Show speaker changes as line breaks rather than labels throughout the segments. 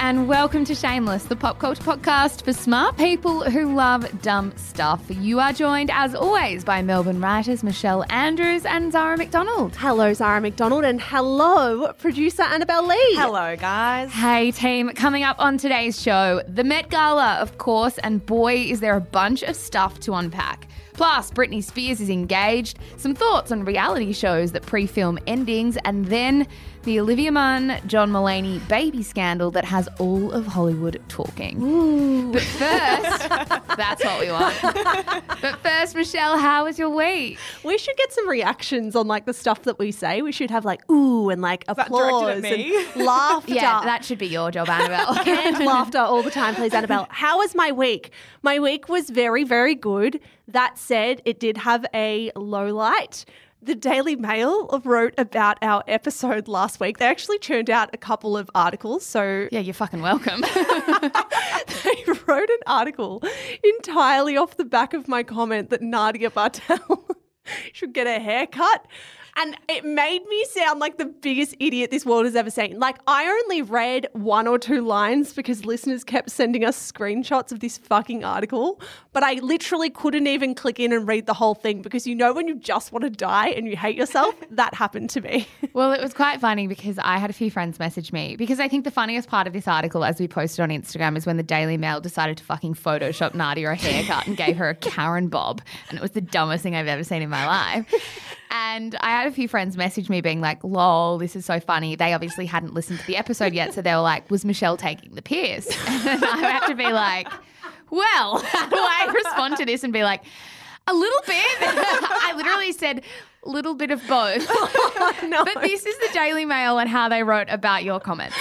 and welcome to Shameless, the pop culture podcast for smart people who love dumb stuff. You are joined, as always, by Melbourne writers Michelle Andrews and Zara McDonald.
Hello, Zara McDonald, and hello, producer Annabelle Lee.
Hello, guys.
Hey, team. Coming up on today's show, the Met Gala, of course, and boy, is there a bunch of stuff to unpack. Plus, Britney Spears is engaged, some thoughts on reality shows that pre-film endings, and then the Olivia Munn, John Mulaney baby scandal that has all of Hollywood talking. Ooh. But first, that's what we want. But first, Michelle, how was your week?
We should get some reactions on the stuff that we say. We should have ooh and applause and laughter.
Yeah, that should be your job, Annabelle.
And laughter all the time, please, Annabelle. How was my week? My week was very, very good. That said, it did have a low light. The Daily Mail wrote about our episode last week. They actually churned out a couple of articles. So
yeah, you're fucking welcome.
They wrote an article entirely off the back of my comment that Nadia Bartel should get a haircut. And it made me sound like the biggest idiot this world has ever seen. I only read one or two lines because listeners kept sending us screenshots of this fucking article. But I literally couldn't even click in and read the whole thing because when you just want to die and you hate yourself, that happened to me.
Well, it was quite funny because I had a few friends message me because I think the funniest part of this article, as we posted on Instagram, is when the Daily Mail decided to fucking Photoshop Nadia a haircut and gave her a Karen bob. And it was the dumbest thing I've ever seen in my life. And I had a few friends message me being like, lol, this is so funny. They obviously hadn't listened to the episode yet. So they were like, was Michelle taking the piss? And I had to be like, well, how do I respond to this and be like, a little bit? I literally said, little bit of both.
Oh, no.
But this is the Daily Mail and how they wrote about your comments.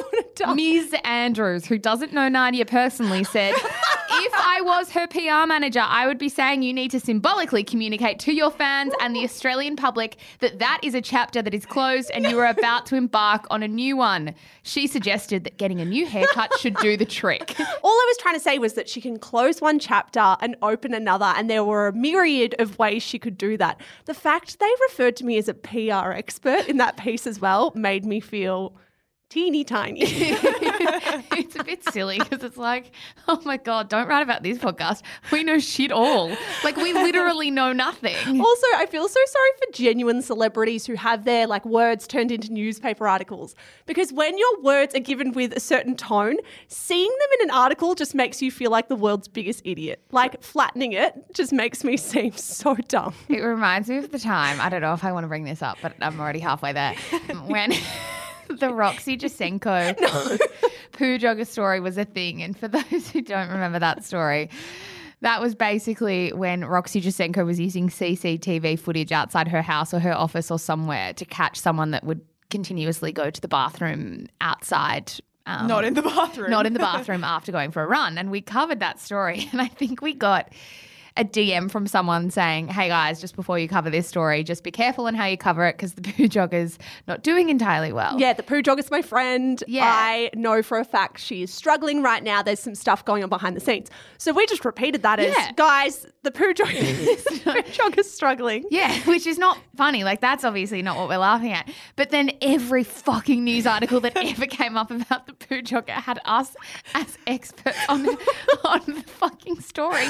Ms. Andrews, who doesn't know Nadia personally, said, if I was her PR manager, I would be saying you need to symbolically communicate to your fans and the Australian public that that is a chapter that is closed and you are about to embark on a new one. She suggested that getting a new haircut should do the trick.
All I was trying to say was that she can close one chapter and open another, and there were a myriad of ways she could do that. The fact they referred to me as a PR expert in that piece as well made me feel teeny tiny.
It's a bit silly because it's like, oh my God, don't write about this podcast. We know shit all. We literally know nothing.
Also, I feel so sorry for genuine celebrities who have their words turned into newspaper articles, because when your words are given with a certain tone, seeing them in an article just makes you feel like the world's biggest idiot. Flattening it just makes me seem so dumb.
It reminds me of the time, I don't know if I want to bring this up, but I'm already halfway there, when the Roxy Jacenko poo jogger story was a thing. And for those who don't remember that story, that was basically when Roxy Jacenko was using CCTV footage outside her house or her office or somewhere to catch someone that would continuously go to the bathroom outside.
Not in the bathroom.
Not in the bathroom after going for a run. And we covered that story. And I think we got a DM from someone saying, hey guys, just before you cover this story, just be careful on how you cover it because the poo jogger's not doing entirely well.
Yeah, the poo jogger's my friend.
Yeah.
I know for a fact she is struggling right now. There's some stuff going on behind the scenes. So we just repeated that as, guys, the poo jogger's struggling.
Yeah, which is not funny. That's obviously not what we're laughing at. But then every fucking news article that ever came up about the poo jogger had us as experts on the fucking story.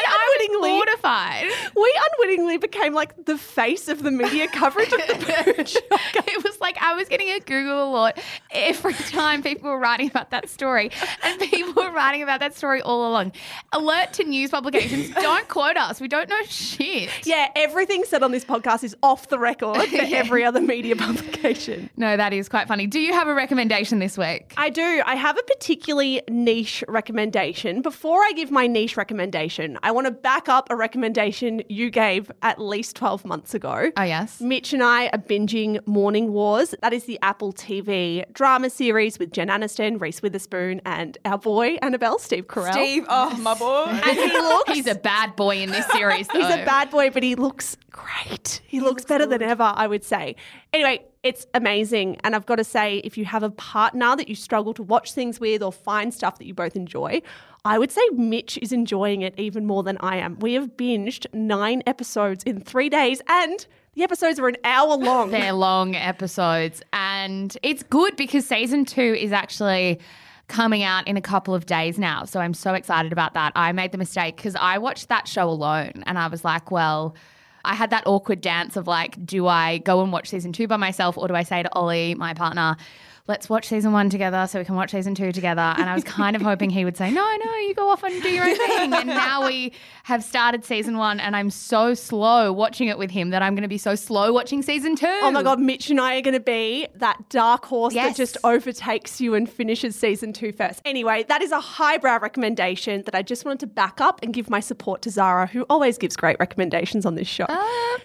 Mortified.
We unwittingly became the face of the media coverage of the poo jogger.
It was I was getting a Google alert every time people were writing about that story, and people were writing about that story all along. Alert to news publications, don't quote us. We don't know shit.
Yeah, everything said on this podcast is off the record for every other media publication.
No, that is quite funny. Do you have a recommendation this week?
I do. I have a particularly niche recommendation. Before I give my niche recommendation, I want to back up a recommendation you gave at least 12 months ago.
Oh, yes.
Mitch and I are binging Morning Wars. That is the Apple TV drama series with Jen Aniston, Reese Witherspoon, and our boy, Annabelle, Steve Carell.
Steve, oh, my boy.
And he looks...
He's a bad boy in this series, though.
He's a bad boy, but he looks great. He looks better than ever, I would say. Anyway, it's amazing. And I've got to say, if you have a partner that you struggle to watch things with or find stuff that you both enjoy, I would say Mitch is enjoying it even more than I am. We have binged 9 episodes in 3 days, and the episodes are an hour long.
They're long episodes, and it's good because season 2 is actually coming out in a couple of days now. So I'm so excited about that. I made the mistake because I watched that show alone and I was like, well, I had that awkward dance of like, do I go and watch season 2 by myself or do I say to Ollie, my partner, let's watch season 1 together so we can watch season 2 together? And I was kind of hoping he would say, no, you go off and do your own thing. And now we have started season 1 and I'm so slow watching it with him that I'm going to be so slow watching season 2.
Oh my God, Mitch and I are going to be that dark horse that just overtakes you and finishes season 2 first. Anyway, that is a highbrow recommendation that I just wanted to back up and give my support to Zara, who always gives great recommendations on this show.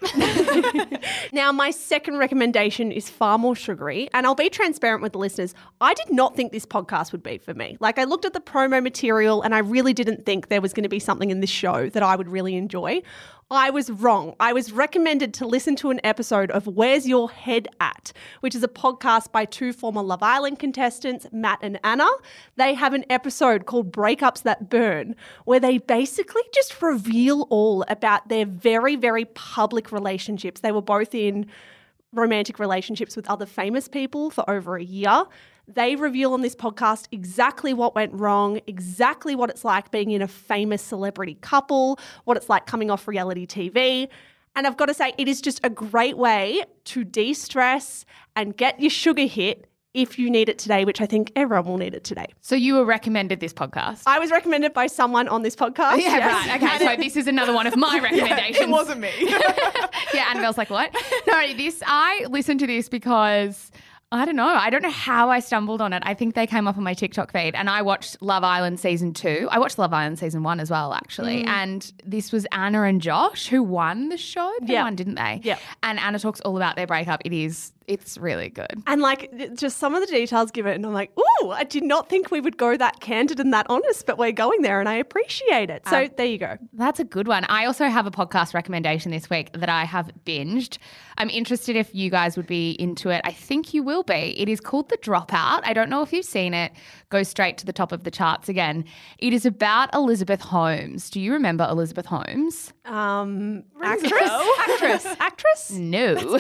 Now, my second recommendation is far more sugary, and I'll be transparent with the listeners. I did not think this podcast would be for me. Like, I looked at the promo material and I really didn't think there was going to be something in this show that I would really enjoy. I was wrong. I was recommended to listen to an episode of Where's Your Head At?, which is a podcast by 2 former Love Island contestants, Matt and Anna. They have an episode called Breakups That Burn, where they basically just reveal all about their very, very public relationships. They were both in romantic relationships with other famous people for over a year. They reveal on this podcast exactly what went wrong, exactly what it's like being in a famous celebrity couple, what it's like coming off reality TV. And I've got to say, it is just a great way to de-stress and get your sugar hit if you need it today, which I think everyone will need it today.
So you were recommended this podcast?
I was recommended by someone on this podcast.
Yeah,
yes.
right. Okay, so this is another one of my recommendations.
It wasn't me.
Yeah, Annabelle's like, what? No, I listened to this because I don't know how I stumbled on it. I think they came up on my TikTok feed and I watched Love Island season 2. I watched Love Island season 1 as well, actually. And this was Anna and Josh who won the show. They won, didn't they?
Yeah.
And Anna talks all about their breakup. It's really good.
And like just some of the details given, and I'm like, ooh, I did not think we would go that candid and that honest, but we're going there and I appreciate it. So there you go.
That's a good one. I also have a podcast recommendation this week that I have binged. I'm interested if you guys would be into it. I think you will be. It is called The Dropout. I don't know if you've seen it. Go straight to the top of the charts again. It is about Elizabeth Holmes. Do you remember Elizabeth Holmes?
Actress?
No.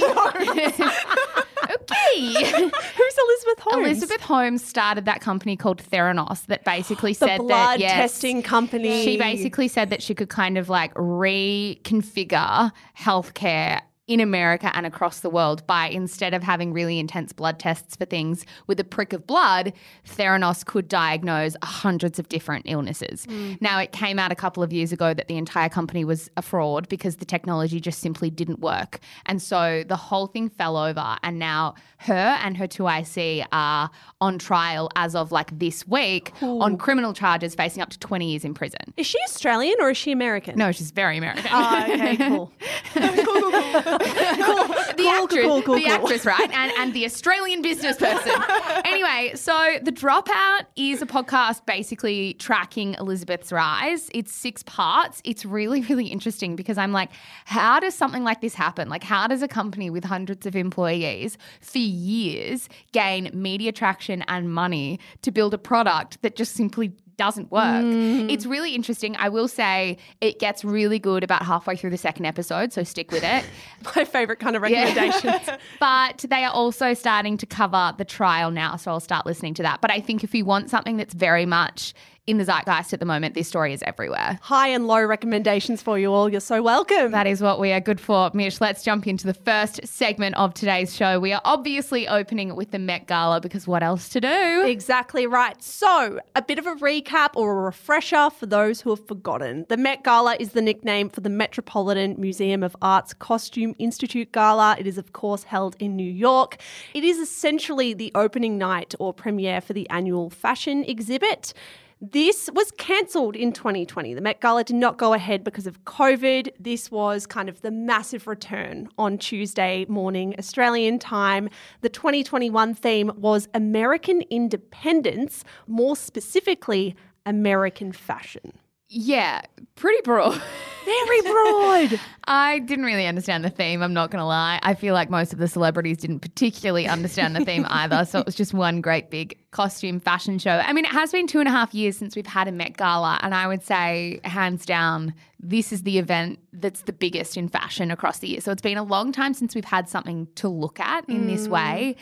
Okay.
Who's Elizabeth Holmes?
Elizabeth Holmes started that company called Theranos that basically
the
said
blood
that
testing company.
She basically said that she could kind of like reconfigure healthcare in America and across the world by, instead of having really intense blood tests for things with a prick of blood, Theranos could diagnose hundreds of different illnesses. Now, it came out a couple of years ago that the entire company was a fraud because the technology just simply didn't work. And so the whole thing fell over, and now her and her 2IC are on trial as of like this week on criminal charges, facing up to 20 years in prison.
Is she Australian or is she American?
No, she's very American.
Oh, okay, cool.
The actress, right? And the Australian business person. Anyway, so The Dropout is a podcast basically tracking Elizabeth's rise. It's 6 parts. It's really, really interesting because I'm like, how does something like this happen? Like, how does a company with hundreds of employees for years gain media traction and money to build a product that just simply doesn't work? It's really interesting. I will say it gets really good about halfway through the second episode, so stick with it.
My favourite kind of recommendations.
But they are also starting to cover the trial now, so I'll start listening to that. But I think if you want something that's very much in the zeitgeist at the moment, this story is everywhere.
High and low recommendations for you all. You're so welcome.
That is what we are good for. Mish, let's jump into the first segment of today's show. We are obviously opening with the Met Gala because what else to do?
Exactly right. So, a bit of a recap or a refresher for those who have forgotten. The Met Gala is the nickname for the Metropolitan Museum of Art's Costume Institute Gala. It is, of course, held in New York. It is essentially the opening night or premiere for the annual fashion exhibit. This was cancelled in 2020. The Met Gala did not go ahead because of COVID. This was kind of the massive return on Tuesday morning Australian time. The 2021 theme was American independence, more specifically, American fashion.
Yeah, pretty broad.
Very broad.
I didn't really understand the theme, I'm not going to lie. I feel like most of the celebrities didn't particularly understand the theme either, so it was just one great big costume fashion show. I mean, it has been 2.5 years since we've had a Met Gala, and I would say, hands down, this is the event that's the biggest in fashion across the year. So it's been a long time since we've had something to look at in this way.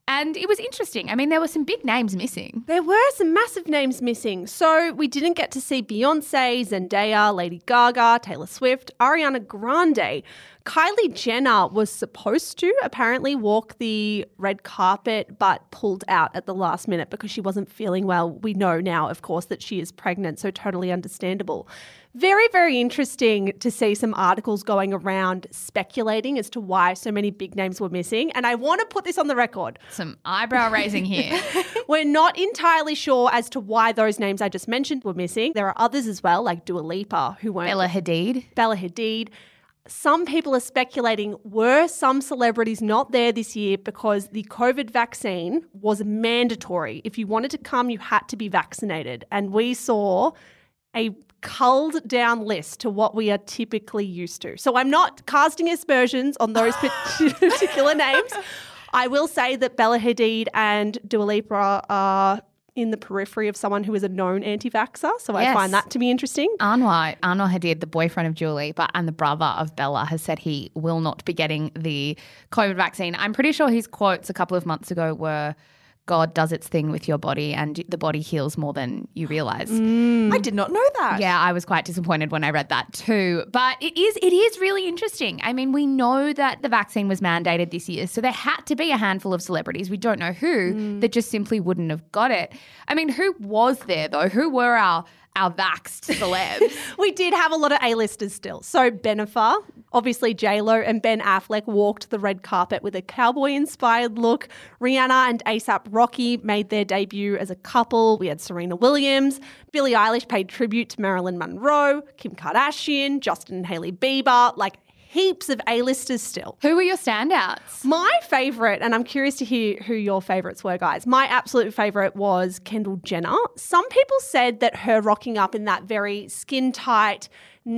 And it was interesting. I mean, there were some big names missing.
There were some massive names missing. So we didn't get to see Beyonce, Zendaya, Lady Gaga, Taylor Swift, Ariana Grande. Kylie Jenner was supposed to apparently walk the red carpet but pulled out at the last minute because she wasn't feeling well. We know now, of course, that she is pregnant, so totally understandable. Very, very interesting to see some articles going around speculating as to why so many big names were missing. And I want to put this on the record.
Some eyebrow raising here.
We're not entirely sure as to why those names I just mentioned were missing. There are others as well, like Dua Lipa, who weren't.
Bella Hadid. Some people are speculating, were some celebrities not there this year because the COVID vaccine was mandatory. If you wanted to come, you had to be vaccinated. And we saw a culled down list to what we are typically used to. So I'm not casting aspersions on those particular names. I will say that Bella Hadid and Dua Lipa are in the periphery of someone who is a known anti-vaxxer. So I find that to be interesting. Anwar Hadid, the boyfriend of Dua Lipa and the brother of Bella, has said he will not be getting the COVID vaccine. I'm pretty sure his quotes a couple of months ago were, God does its thing with your body and the body heals more than you realise.
I did not know that.
Yeah, I was quite disappointed when I read that too. But it is really interesting. I mean, we know that the vaccine was mandated this year, so there had to be a handful of celebrities, we don't know who, that just simply wouldn't have got it. I mean, who was there though? Who were our vaxxed celebs?
We did have a lot of A-listers still. So Bennifer, obviously J-Lo and Ben Affleck walked the red carpet with a cowboy-inspired look. Rihanna and A$AP Rocky made their debut as a couple. We had Serena Williams. Billie Eilish paid tribute to Marilyn Monroe. Kim Kardashian, Justin and Hailey Bieber, like heaps of A-listers still.
Who were your standouts?
My favourite, and I'm curious to hear who your favourites were, guys. My absolute favourite was Kendall Jenner. Some people said that her rocking up in that very skin-tight,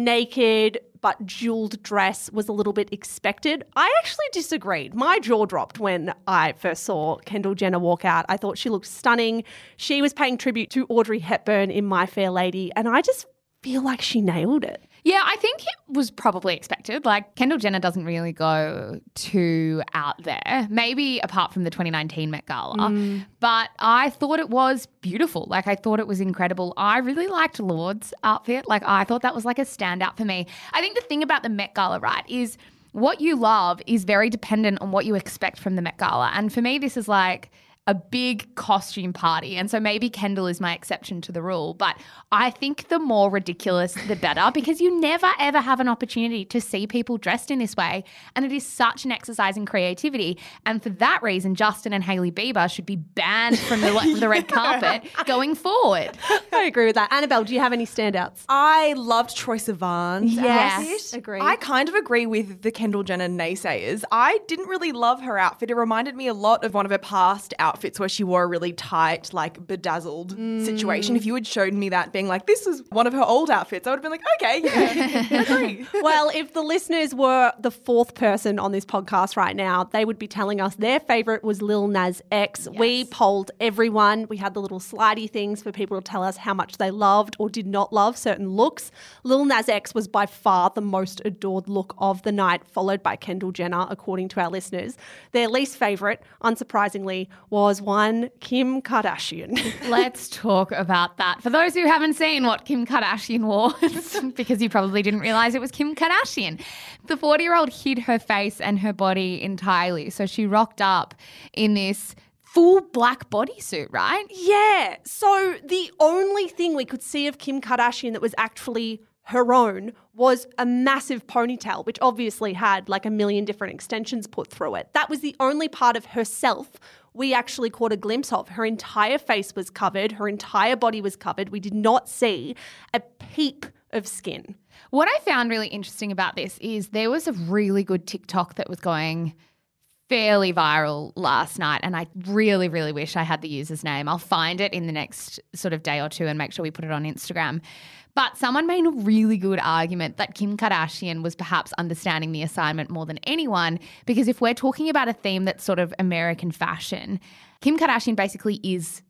naked but jewelled dress was a little bit expected. I actually disagreed. My jaw dropped when I first saw Kendall Jenner walk out. I thought she looked stunning. She was paying tribute to Audrey Hepburn in My Fair Lady, and I just feel like she nailed it.
Yeah, I think it was probably expected. Like, Kendall Jenner doesn't really go too out there, maybe apart from the 2019 Met Gala. But I thought it was beautiful. Like, I thought it was incredible. I really liked Lord's outfit. Like, I thought that was like a standout for me. I think the thing about the Met Gala, right, is what you love is very dependent on what you expect from the Met Gala. And for me, this is like a big costume party. And so maybe Kendall is my exception to the rule. But I think the more ridiculous, the better, because you never, ever have an opportunity to see people dressed in this way. And it is such an exercise in creativity. And for that reason, Justin and Hailey Bieber should be banned from the red carpet going forward.
I agree with that. Annabelle, do you have any standouts?
I loved Troye Sivan's
Yes.
outfit.
Agreed.
I kind of agree with the Kendall Jenner naysayers. I didn't really love her outfit. It reminded me a lot of one of her past outfits where she wore a really tight, like bedazzled situation. If you had showed me that being like, this is one of her old outfits, I would have been like, okay, yeah, agree.
Well, if the listeners were the fourth person on this podcast right now, they would be telling us their favourite was Lil Nas X.
Yes.
We polled everyone. We had the little slidey things for people to tell us how much they loved or did not love certain looks. Lil Nas X was by far the most adored look of the night, followed by Kendall Jenner, according to our listeners. Their least favourite, unsurprisingly, was one Kim Kardashian.
Let's talk about that. For those who haven't seen what Kim Kardashian wore, because you probably didn't realize it was Kim Kardashian, the 40-year-old hid her face and her body entirely. So she rocked up in this full black bodysuit, right?
Yeah. So the only thing we could see of Kim Kardashian that was actually her own was a massive ponytail, which obviously had like a million different extensions put through it. That was the only part of herself we actually caught a glimpse of. Her entire face was covered. Her entire body was covered. We did not see a peep of skin.
What I found really interesting about this is there was a really good TikTok that was going fairly viral last night, and I really, really wish I had the user's name. I'll find it in the next sort of day or two and make sure we put it on Instagram. But someone made a really good argument that Kim Kardashian was perhaps understanding the assignment more than anyone, because if we're talking about a theme that's sort of American fashion, Kim Kardashian basically is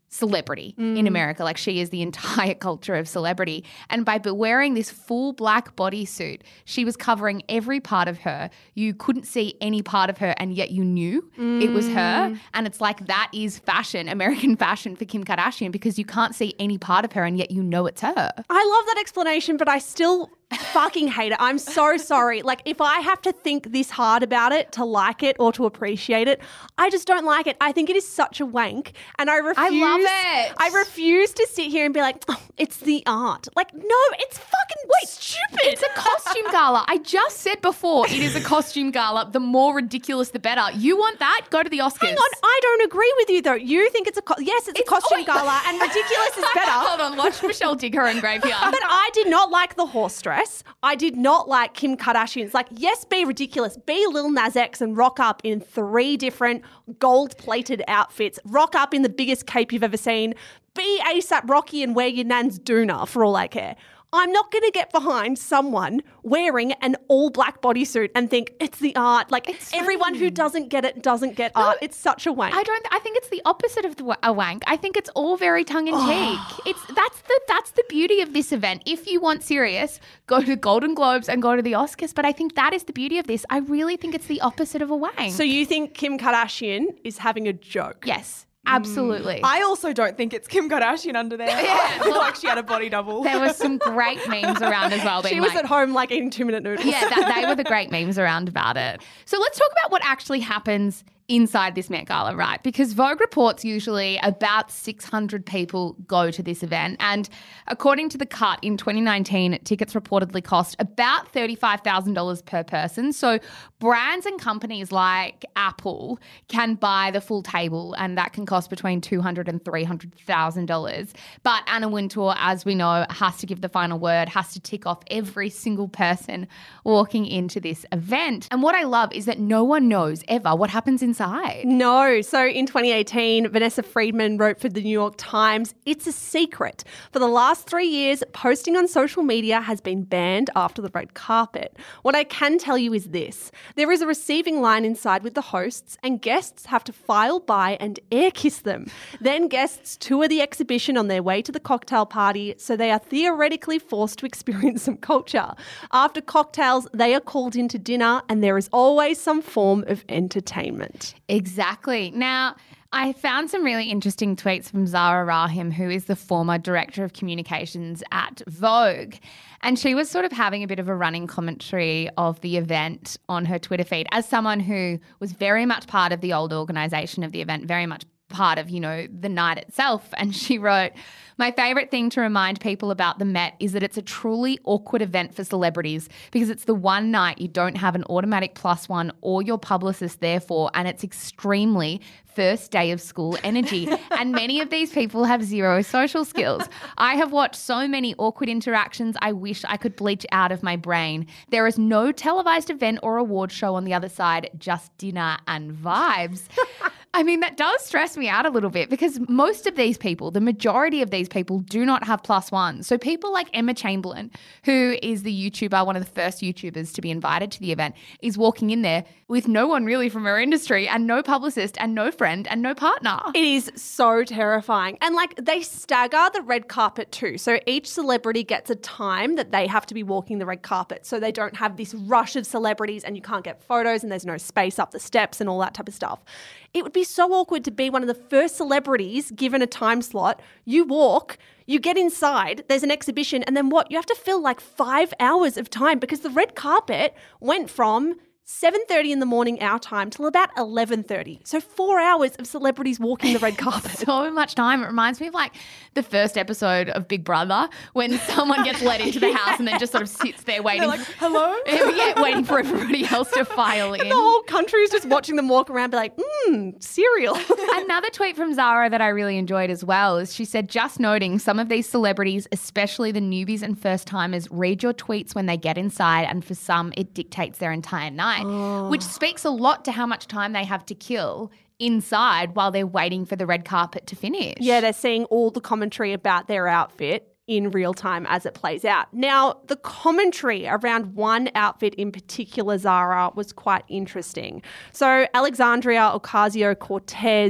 celebrity in America. Like, she is the entire culture of celebrity. And by wearing this full black bodysuit, she was covering every part of her. You couldn't see any part of her, and yet you knew it was her. And it's like, that is fashion, American fashion for Kim Kardashian, because you can't see any part of her and yet you know it's her.
I love that explanation, but I still fucking hate it. I'm so sorry. Like, if I have to think this hard about it to like it or to appreciate it, I just don't like it. I think it is such a wank, and I refuse.
I love it.
I refuse to sit here and be like, oh, it's the art. Like, no, it's fucking stupid.
It's a costume gala. I just said before, it is a costume gala. The more ridiculous, the better. You want that? Go to the Oscars.
Hang on, I don't agree with you though. You think it's a yes, it's a costume gala, and ridiculous is better.
Hold on, watch Michelle dig her own grave here.
But I did not like the horse dress. I did not like Kim Kardashian's. Like, yes, be ridiculous. Be Lil Nas X and rock up in 3 different gold-plated outfits. Rock up in the biggest cape you've ever seen. Be ASAP Rocky and wear your nan's doona for all I care. I'm not going to get behind someone wearing an all-black bodysuit and think it's the art. Like, everyone who doesn't get it doesn't get art. It's such a wank.
I think it's the opposite of a wank. I think it's all very tongue-in-cheek. That's the beauty of this event. If you want serious, go to the Golden Globes and go to the Oscars. But I think that is the beauty of this. I really think it's the opposite of a wank.
So you think Kim Kardashian is having a joke?
Yes. Absolutely.
I also don't think it's Kim Kardashian under there. I feel like she had a body double.
There were some great memes around as well.
She was at home like eating 2-minute noodles.
Yeah, they were the great memes around about it. So let's talk about what actually happens inside this Met Gala, right? Because Vogue reports usually about 600 people go to this event. And according to The Cut, in 2019, tickets reportedly cost about $35,000 per person. So brands and companies like Apple can buy the full table, and that can cost between $200,000 and $300,000. But Anna Wintour, as we know, has to give the final word, has to tick off every single person walking into this event. And what I love is that no one knows ever what happens inside.
No. So in 2018, Vanessa Friedman wrote for the New York Times, "It's a secret. For the last 3 years, posting on social media has been banned after the red carpet. What I can tell you is this. There is a receiving line inside with the hosts, and guests have to file by and air kiss them. Then guests tour the exhibition on their way to the cocktail party, so they are theoretically forced to experience some culture. After cocktails, they are called into dinner, and there is always some form of entertainment."
Exactly. Now, I found some really interesting tweets from Zara Rahim, who is the former director of communications at Vogue. And she was sort of having a bit of a running commentary of the event on her Twitter feed as someone who was very much part of the old organisation of the event, very much part of, the night itself. And she wrote, "My favourite thing to remind people about the Met is that it's a truly awkward event for celebrities because it's the one night you don't have an automatic +1 or your publicist there for, and it's extremely first day of school energy. And many of these people have zero social skills. I have watched so many awkward interactions I wish I could bleach out of my brain. There is no televised event or award show on the other side, just dinner and vibes." I mean, that does stress me out a little bit because most of these people, the majority of these people do not have +1. So people like Emma Chamberlain, who is the YouTuber, one of the first YouTubers to be invited to the event, is walking in there with no one really from her industry and no publicist and no friend and no partner.
It is so terrifying. And they stagger the red carpet too. So each celebrity gets a time that they have to be walking the red carpet. So they don't have this rush of celebrities and you can't get photos and there's no space up the steps and all that type of stuff. It would be so awkward to be one of the first celebrities given a time slot. You walk, you get inside, there's an exhibition, and then what? You have to fill 5 hours of time because the red carpet went from 7:30 in the morning our time till about 11:30. So 4 hours of celebrities walking the red carpet.
So much time. It reminds me of the first episode of Big Brother when someone gets let into the house and then just sort of sits there waiting.
They're like, hello?
Yeah, waiting for everybody else to file in.
And the whole country is just watching them walk around, be like, cereal.
Another tweet from Zara that I really enjoyed as well is she said, "Just noting some of these celebrities, especially the newbies and first timers, read your tweets when they get inside, and for some it dictates their entire night." Which speaks a lot to how much time they have to kill inside while they're waiting for the red carpet to finish.
Yeah, they're seeing all the commentary about their outfit in real time as it plays out. Now, the commentary around one outfit in particular, Zara, was quite interesting. So Alexandria Ocasio-Cortez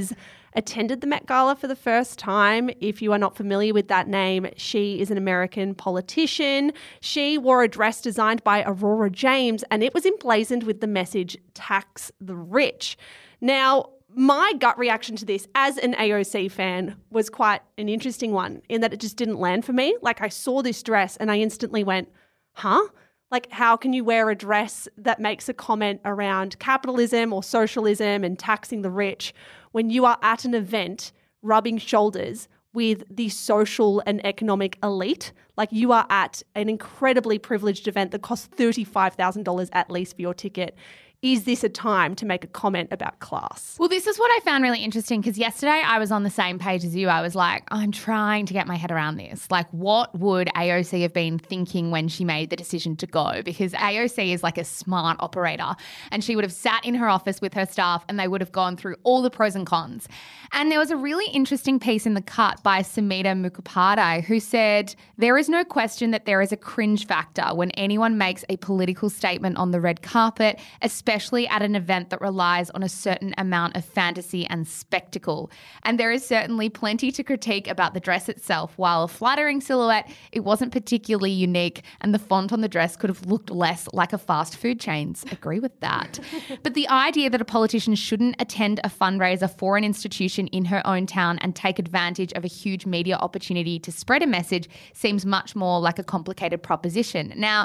attended the Met Gala for the first time. If you are not familiar with that name, she is an American politician. She wore a dress designed by Aurora James, and it was emblazoned with the message, "Tax the rich." Now, my gut reaction to this as an AOC fan was quite an interesting one in that it just didn't land for me. Like, I saw this dress and I instantly went, huh? Like, how can you wear a dress that makes a comment around capitalism or socialism and taxing the rich when you are at an event rubbing shoulders with the social and economic elite? Like, you are at an incredibly privileged event that costs $35,000 at least for your ticket. Is this a time to make a comment about class?
Well, this is what I found really interesting because yesterday I was on the same page as you. I was like, I'm trying to get my head around this. Like, what would AOC have been thinking when she made the decision to go? Because AOC is like a smart operator and she would have sat in her office with her staff and they would have gone through all the pros and cons. And there was a really interesting piece in The Cut by Samita Mukhopadhyay who said, there is no question that there is a cringe factor when anyone makes a political statement on the red carpet, especially at an event that relies on a certain amount of fantasy and spectacle. And there is certainly plenty to critique about the dress itself. While a flattering silhouette, it wasn't particularly unique and the font on the dress could have looked less like a fast food chain's. Agree with that. But the idea that a politician shouldn't attend a fundraiser for an institution in her own town and take advantage of a huge media opportunity to spread a message seems much more like a complicated proposition. Now,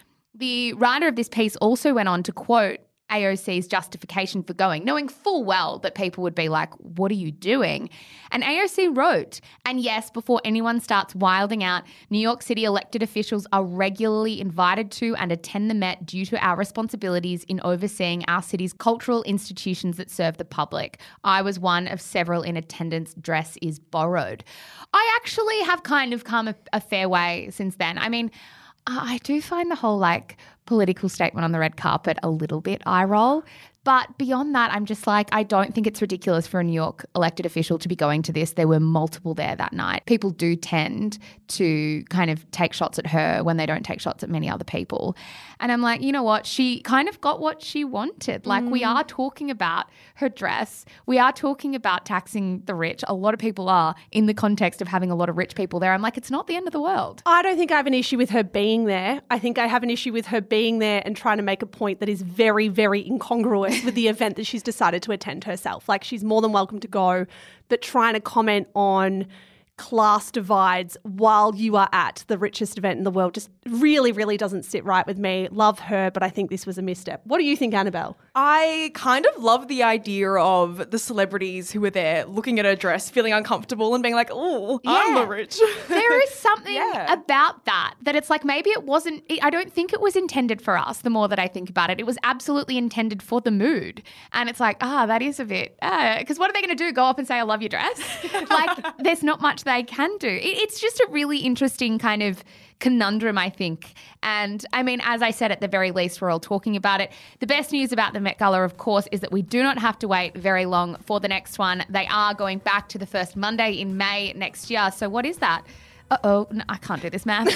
the writer of this piece also went on to quote AOC's justification for going, knowing full well that people would be like, what are you doing? And AOC wrote, and yes, before anyone starts wilding out, New York City elected officials are regularly invited to and attend the Met due to our responsibilities in overseeing our city's cultural institutions that serve the public. I was one of several in attendance. Dress is borrowed. I actually have kind of come a fair way since then. I mean, I do find the whole like political statement on the red carpet a little bit eye roll. But beyond that, I'm just like, I don't think it's ridiculous for a New York elected official to be going to this. There were multiple there that night. People do tend to kind of take shots at her when they don't take shots at many other people. And I'm like, you know what? She kind of got what she wanted. Like, we are talking about her dress. We are talking about taxing the rich. A lot of people are in the context of having a lot of rich people there. I'm like, it's not the end of the world.
I don't think I have an issue with her being there. I think I have an issue with her being there and trying to make a point that is very, very incongruous with the event that she's decided to attend herself. Like, she's more than welcome to go, but trying to comment on class divides while you are at the richest event in the world just really, really doesn't sit right with me. Love her, but I think this was a misstep. What do you think, Annabelle?
I kind of love the idea of the celebrities who were there looking at her dress, feeling uncomfortable and being like, oh, I'm the rich.
There is something about that it's like maybe it wasn't, I don't think it was intended for us the more that I think about it. It was absolutely intended for the mood. And it's like, that is a bit, because what are they going to do? Go up and say, I love your dress? Like, there's not much they can do. It's just a really interesting kind of conundrum, I think. And I mean, as I said, at the very least, we're all talking about it. The best news about the Met Gala, of course, is that we do not have to wait very long for the next one. They are going back to the first Monday in May next year. So what is that? No, I can't do this math.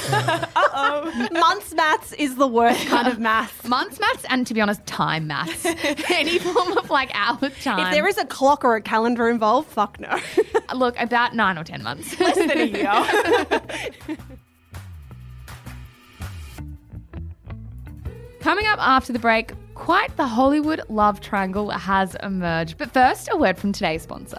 Months maths is the worst kind of math.
Months maths and, to be honest, time maths. Any form of like hour time.
If there is a clock or a calendar involved, fuck no.
Look, about 9 or 10 months.
Less than a year.
Coming up after the break, quite the Hollywood love triangle has emerged. But first, a word from today's sponsor.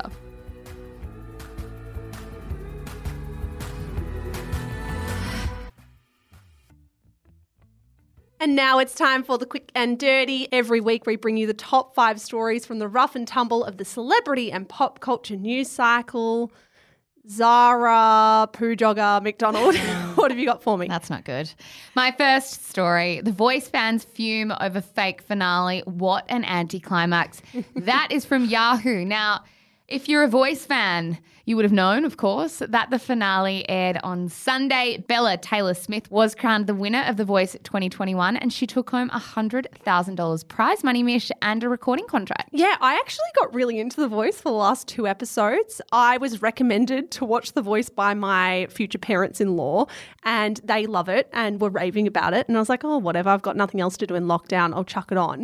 And now it's time for the quick and dirty. Every week we bring you the top 5 stories from the rough and tumble of the celebrity and pop culture news cycle. Zara, Poo Jogger, McDonald. What have you got for me?
That's not good. My first story, The Voice fans fume over fake finale. What an anticlimax. That is from Yahoo. Now, if you're a Voice fan, you would have known, of course, that the finale aired on Sunday. Bella Taylor-Smith was crowned the winner of The Voice 2021 and she took home $100,000 prize money, Mish, and a recording contract.
Yeah, I actually got really into The Voice for the last 2 episodes. I was recommended to watch The Voice by my future parents-in-law and they love it and were raving about it. And I was like, oh, whatever, I've got nothing else to do in lockdown. I'll chuck it on.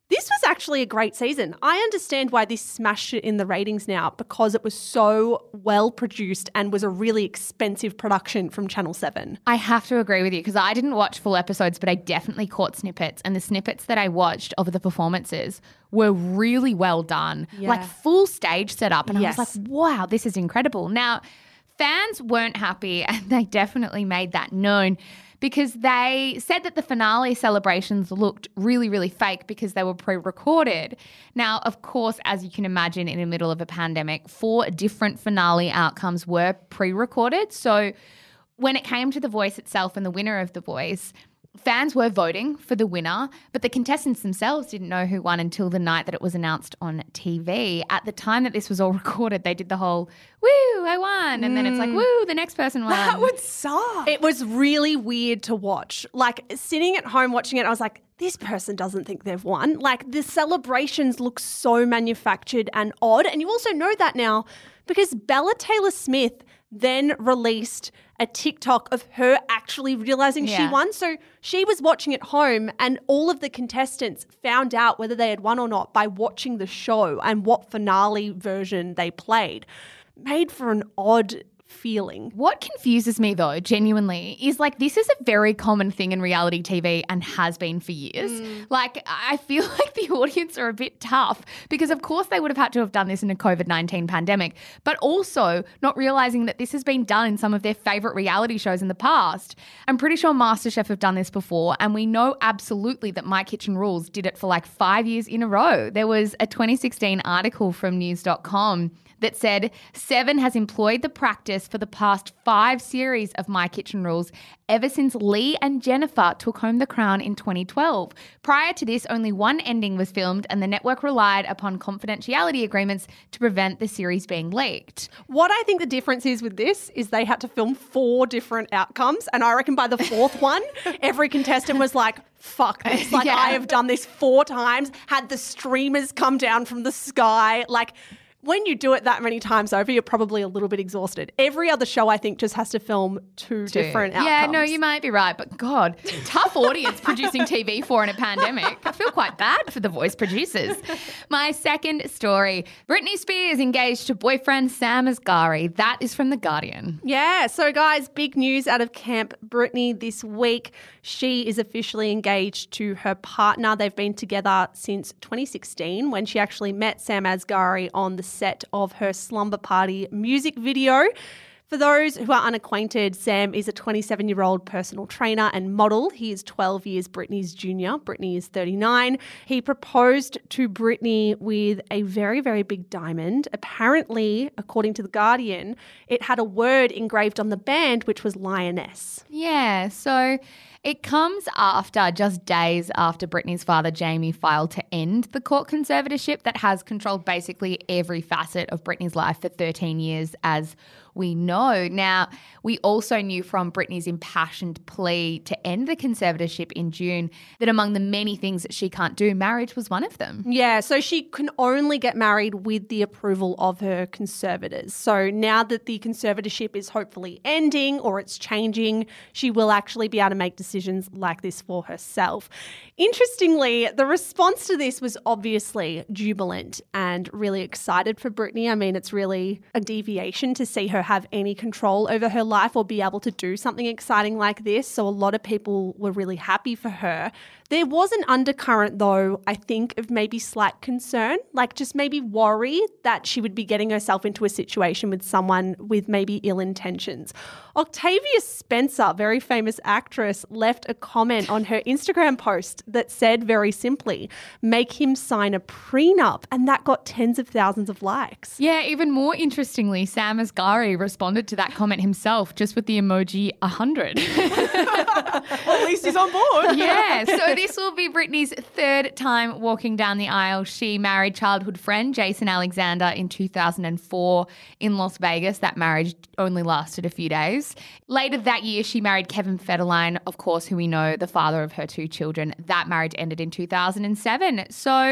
This was actually a great season. I understand why this smashed it in the ratings now, because it was so well produced and was a really expensive production from Channel 7.
I have to agree with you because I didn't watch full episodes, but I definitely caught snippets. And the snippets that I watched of the performances were really well done, like full stage setup. And I was like, wow, this is incredible. Now, fans weren't happy and they definitely made that known because they said that the finale celebrations looked really, really fake because they were pre-recorded. Now, of course, as you can imagine, in the middle of a pandemic, 4 different finale outcomes were pre-recorded. So when it came to The Voice itself and the winner of The Voice, fans were voting for the winner, but the contestants themselves didn't know who won until the night that it was announced on TV. At the time that this was all recorded, they did the whole, woo, I won. And then it's like, woo, the next person won.
That would suck.
It was really weird to watch. Like, sitting at home watching it, I was like, this person doesn't think they've won. Like, the celebrations look so manufactured and odd. And you also know that now because Bella Taylor Smith then released a TikTok of her actually realizing she won. So she was watching at home and all of the contestants found out whether they had won or not by watching the show and what finale version they played. Made for an odd feeling.
What confuses me though, genuinely, is like this is a very common thing in reality TV and has been for years. Like I feel like the audience are a bit tough because of course they would have had to have done this in a COVID-19 pandemic, but also not realizing that this has been done in some of their favorite reality shows in the past. I'm pretty sure MasterChef have done this before and we know absolutely that My Kitchen Rules did it for like 5 years in a row. There was a 2016 article from news.com that said 7 has employed the practice for the past 5 series of My Kitchen Rules ever since Lee and Jennifer took home the crown in 2012. Prior to this, only one ending was filmed and the network relied upon confidentiality agreements to prevent the series being leaked.
What I think the difference is with this is they had to film 4 different outcomes, and I reckon by the 4th one, every contestant was like, fuck this. Like, I have done this 4 times, had the streamers come down from the sky, like... When you do it that many times over, you're probably a little bit exhausted. Every other show, I think, just has to film 2 different outcomes.
Yeah, no, you might be right. But God, tough audience producing TV for in a pandemic. I feel quite bad for the Voice producers. My second story, Britney Spears engaged to boyfriend Sam Asghari. That is from The Guardian.
Yeah, so guys, big news out of Camp Britney this week. She is officially engaged to her partner. They've been together since 2016 when she actually met Sam Asghari on the set of her Slumber Party music video. For those who are unacquainted, Sam is a 27-year-old personal trainer and model. He is 12 years Britney's junior. Britney is 39. He proposed to Britney with a very, very big diamond. Apparently, according to The Guardian, it had a word engraved on the band, which was lioness.
Yeah, so it comes after, just days after Britney's father, Jamie, filed to end the court conservatorship that has controlled basically every facet of Britney's life for 13 years, as we know. Now, we also knew from Britney's impassioned plea to end the conservatorship in June that among the many things that she can't do, marriage was one of them.
Yeah, so she can only get married with the approval of her conservators. So now that the conservatorship is hopefully ending or it's changing, she will actually be able to make decisions like this for herself. Interestingly, the response to this was obviously jubilant and really excited for Britney. I mean, it's really a deviation to see her have any control over her life or be able to do something exciting like this. So a lot of people were really happy for her. There was an undercurrent, though, I think, of maybe slight concern, like just maybe worry that she would be getting herself into a situation with someone with maybe ill intentions. Octavia Spencer, very famous actress, left a comment on her Instagram post that said very simply, make him sign a prenup, and that got tens of thousands of likes.
Yeah, even more interestingly, Sam Asghari responded to that comment himself just with the emoji 100.
Well, at least he's on board.
Yeah, so this will be Britney's 3rd time walking down the aisle. She married childhood friend Jason Alexander in 2004 in Las Vegas. That marriage only lasted a few days. Later that year, she married Kevin Federline, of course, who we know, the father of her 2 children. That marriage ended in 2007. So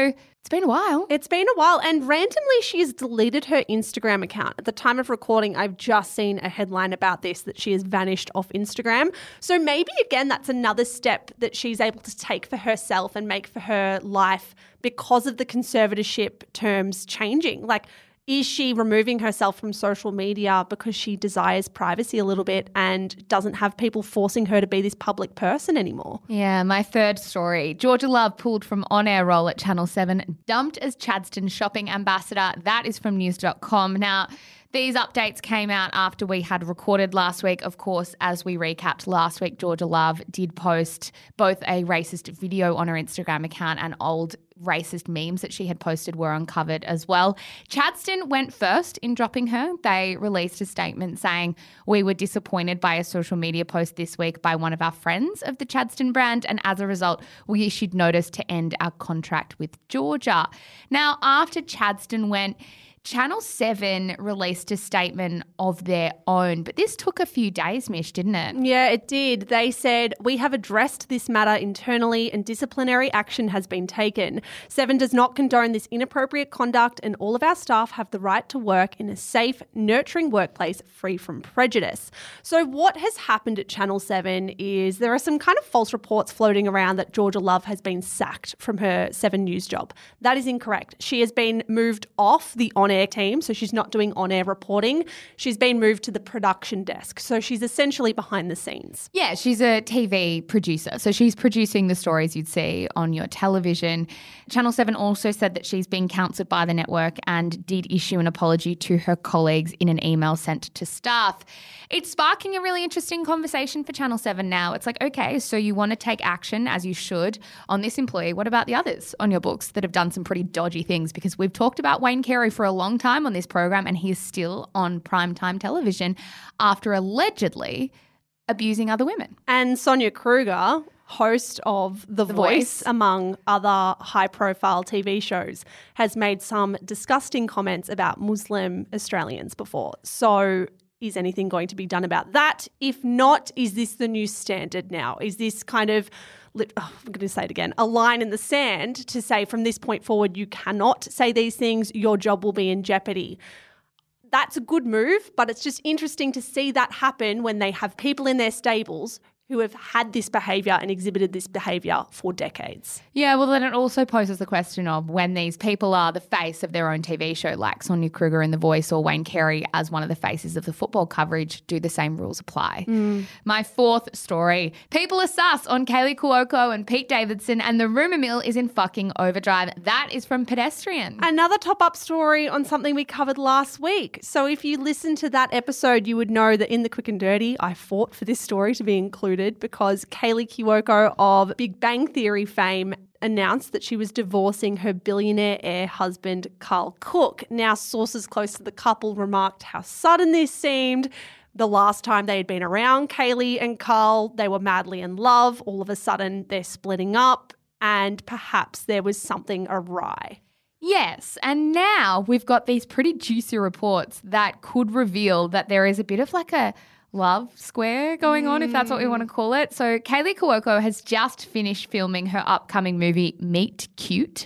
It's been a while.
It's been a while, and randomly she has deleted her Instagram account. At the time of recording, I've just seen a headline about this, that she has vanished off Instagram. So maybe, again, that's another step that she's able to take for herself and make for her life because of the conservatorship terms changing. Like, is she removing herself from social media because she desires privacy a little bit and doesn't have people forcing her to be this public person anymore?
Yeah, my third story. Georgia Love pulled from on-air role at Channel 7, dumped as Chadstone shopping ambassador. That is from news.com. Now, these updates came out after we had recorded last week. Of course, as we recapped last week, Georgia Love did post both a racist video on her Instagram account and old racist memes that she had posted were uncovered as well. Chadstone went first in dropping her. They released a statement saying, "We were disappointed by a social media post this week by one of our friends of the Chadstone brand, and as a result, we issued notice to end our contract with Georgia." Now, after Chadstone went, Channel 7 released a statement of their own, but this took a few days, Mish, didn't it?
Yeah, it did. They said, "We have addressed this matter internally and disciplinary action has been taken. 7 does not condone this inappropriate conduct and all of our staff have the right to work in a safe, nurturing workplace free from prejudice." So what has happened at Channel 7 is there are some kind of false reports floating around that Georgia Love has been sacked from her 7 News job. That is incorrect. She has been moved off the on-air team, so she's not doing on-air reporting. She's been moved to the production desk, so she's essentially behind the scenes.
Yeah, she's a TV producer, so she's producing the stories you'd see on your television. Channel 7 also said that she's been counselled by the network and did issue an apology to her colleagues in an email sent to staff. It's sparking a really interesting conversation for Channel 7 now. It's like, okay, so you want to take action, as you should, on this employee. What about the others on your books that have done some pretty dodgy things? Because we've talked about Wayne Carey for a long time on this program and he is still on primetime television after allegedly abusing other women.
And Sonia Kruger, host of The Voice, among other high-profile TV shows, has made some disgusting comments about Muslim Australians before. So is anything going to be done about that? If not, is this the new standard now? Is this kind of, I'm going to say it again, a line in the sand to say from this point forward you cannot say these things, your job will be in jeopardy? That's a good move, but it's just interesting to see that happen when they have people in their stables who have had this behaviour and exhibited this behaviour for decades.
Yeah, well, then it also poses the question of when these people are the face of their own TV show, like Sonia Kruger in The Voice or Wayne Carey as one of the faces of the football coverage, do the same rules apply? My fourth story, people are sus on Kaylee Cuoco and Pete Davidson and the rumour mill is in fucking overdrive. That is from Pedestrian.
Another top-up story on something we covered last week. So if you listened to that episode, you would know that in the Quick and Dirty, I fought for this story to be included because Kaylee Cuoco of Big Bang Theory fame announced that she was divorcing her billionaire heir husband, Carl Cook. Now, sources close to the couple remarked how sudden this seemed. The last time they had been around Kaylee and Carl, they were madly in love. All of a sudden, they're splitting up and perhaps there was something awry.
Yes, and now we've got these pretty juicy reports that could reveal that there is a bit of like a love square going on, if that's what we want to call it. So Kaylee Cuoco has just finished filming her upcoming movie Meet Cute.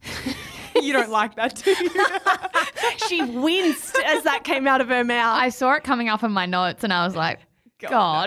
You don't like that, do you?
She winced as that came out of her mouth.
I saw it coming up in my notes and I was like, God.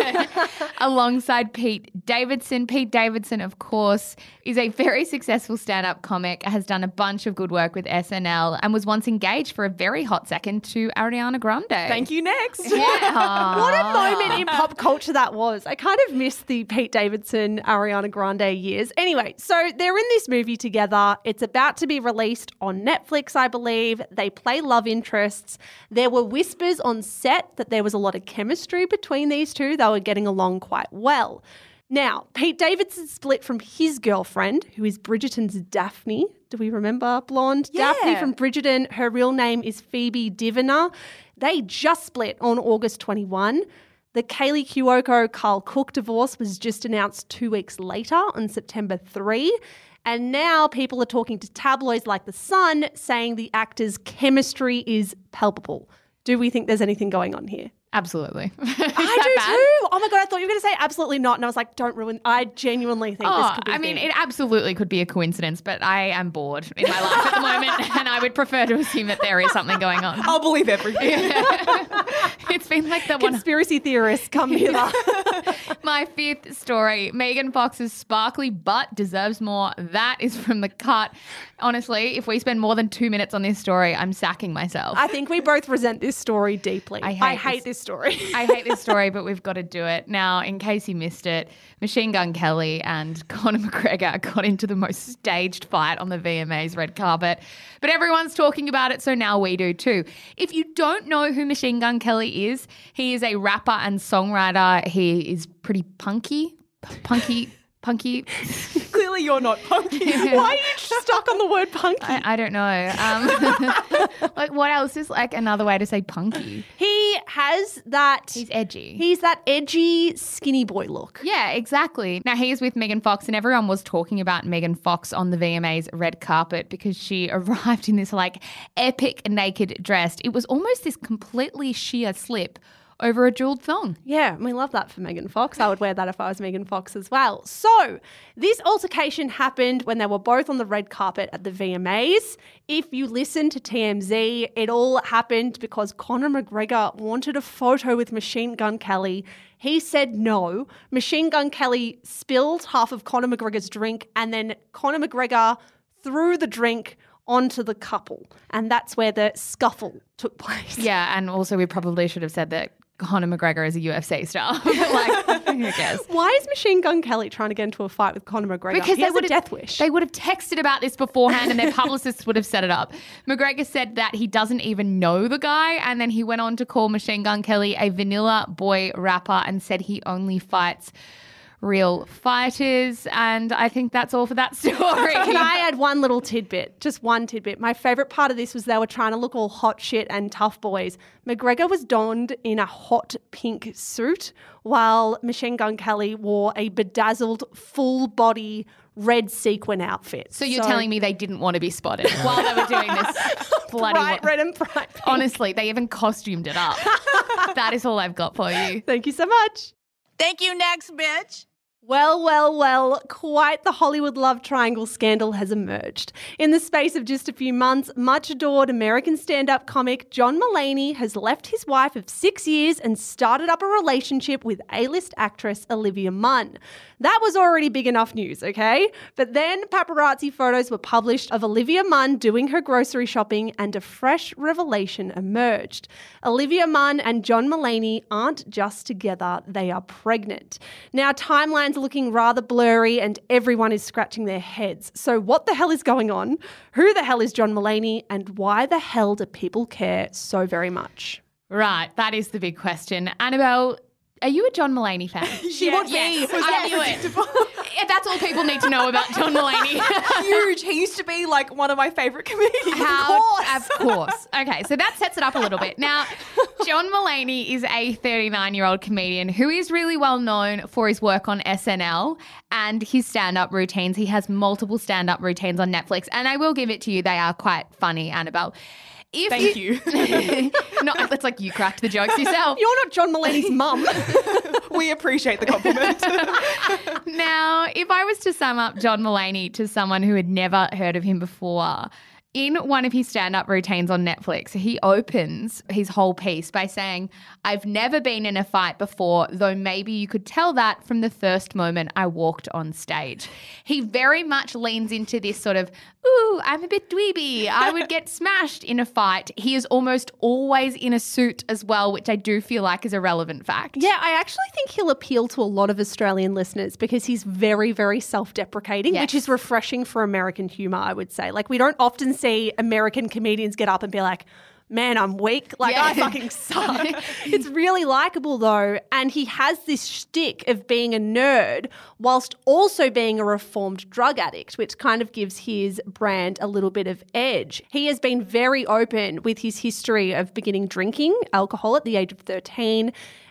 Alongside Pete Davidson. Pete Davidson, of course, is a very successful stand-up comic, has done a bunch of good work with SNL and was once engaged for a very hot second to Ariana Grande.
Thank you, next.
Yeah.
What a moment in pop culture that was. I kind of missed the Pete Davidson, Ariana Grande years. Anyway, so they're in this movie together. It's about to be released on Netflix, I believe. They play love interests. There were whispers on set that there was a lot of chemistry between these two. They were getting along quite well. Now, Pete Davidson split from his girlfriend, who is Bridgerton's Daphne. Do we remember Blonde?
Yeah.
Daphne from Bridgerton. Her real name is Phoebe Diviner. They just split on August 21. The Kaylee Cuoco Carl Cook divorce was just announced 2 weeks later on September 3. And now people are talking to tabloids like The Sun saying the actors' chemistry is palpable. Do we think there's anything going on here?
Absolutely.
I do too. Oh my God, I thought you were going to say absolutely not. And I was like, don't ruin. I genuinely think this could be
I mean,
thing.
it absolutely could be a coincidence, but I am bored in my life at the moment, and I would prefer to assume that there is something going on.
I'll believe everything.
It's been like the one.
Conspiracy theorists come hither.
My fifth story, Megan Fox's sparkly butt deserves more. That is from The Cut. Honestly, if we spend more than 2 minutes on this story, I'm sacking myself.
I think we both resent this story deeply.
I hate
this story.
I hate this story, but we've got to do it. Now, in case you missed it, Machine Gun Kelly and Conor McGregor got into the most staged fight on the VMAs red carpet. But everyone's talking about it, so now we do too. If you don't know who Machine Gun Kelly is, he is a rapper and songwriter. He is pretty punky.
Clearly you're not punky.
Why are you stuck on the word punky?
I don't know. Like, what else is like another way to say punky?
He has that.
He's edgy.
He's that edgy skinny boy look.
Yeah, exactly. Now, he is with Megan Fox, and everyone was talking about Megan Fox on the VMAs red carpet because she arrived in this like epic naked dress. It was almost this completely sheer slip over a jeweled thong.
Yeah, we love that for Megan Fox. I would wear that if I was Megan Fox as well. So, this altercation happened when they were both on the red carpet at the VMAs. If you listen to TMZ, it all happened because Conor McGregor wanted a photo with Machine Gun Kelly. He said no. Machine Gun Kelly spilled half of Conor McGregor's drink, and then Conor McGregor threw the drink onto the couple. And that's where the scuffle took place.
Yeah, and also we probably should have said that Conor McGregor is a UFC star. Like, who cares?
Why is Machine Gun Kelly trying to get into a fight with Conor McGregor?
Because
he has a death wish.
They would have texted about this beforehand and their publicists would have set it up. McGregor said that he doesn't even know the guy, and then he went on to call Machine Gun Kelly a vanilla boy rapper and said he only fights real fighters. And I think that's all for that story.
Can I add one little tidbit? Just one tidbit. My favourite part of this was they were trying to look all hot shit and tough boys. McGregor was donned in a hot pink suit while Machine Gun Kelly wore a bedazzled full body red sequin outfit.
So you're telling me they didn't want to be spotted while they were doing this bloody
bright red and bright pink.
Honestly, they even costumed it up. That is all I've got for you.
Thank you so much.
Thank you, next bitch.
Well, quite the Hollywood love triangle scandal has emerged. In the space of just a few months, much adored American stand-up comic John Mulaney has left his wife of 6 years and started up a relationship with A-list actress Olivia Munn. That was already big enough news, okay? But then paparazzi photos were published of Olivia Munn doing her grocery shopping and a fresh revelation emerged. Olivia Munn and John Mulaney aren't just together, they are pregnant. Now, timelines are looking rather blurry and everyone is scratching their heads. So what the hell is going on? Who the hell is John Mulaney and why the hell do people care so very much?
Right, that is the big question. Annabelle, are you a John Mulaney fan?
She would be.
I knew it. Yeah, that's all people need to know about John Mulaney.
Huge. He used to be like one of my favourite comedians.
Of course. Okay, so that sets it up a little bit. Now, John Mulaney is a 39-year-old comedian who is really well known for his work on SNL and his stand-up routines. He has multiple stand-up routines on Netflix, and I will give it to you, they are quite funny, Annabelle.
Thank you.
No, it's like you cracked the jokes yourself.
You're not John Mulaney's mum.
We appreciate the compliment.
Now, if I was to sum up John Mulaney to someone who had never heard of him before, in one of his stand-up routines on Netflix, he opens his whole piece by saying, "I've never been in a fight before, though maybe you could tell that from the first moment I walked on stage." He very much leans into this sort of, ooh, I'm a bit dweeby. I would get smashed in a fight. He is almost always in a suit as well, which I do feel like is a relevant fact.
Yeah, I actually think he'll appeal to a lot of Australian listeners because he's very, very self-deprecating,
Yes.
which is refreshing for American humour, I would say. Like, we don't often see American comedians get up and be like, man, I'm weak. Like,
Yeah.
I fucking suck. It's really likeable, though. And he has this shtick of being a nerd whilst also being a reformed drug addict, which kind of gives his brand a little bit of edge. He has been very open with his history of beginning drinking alcohol at the age of 13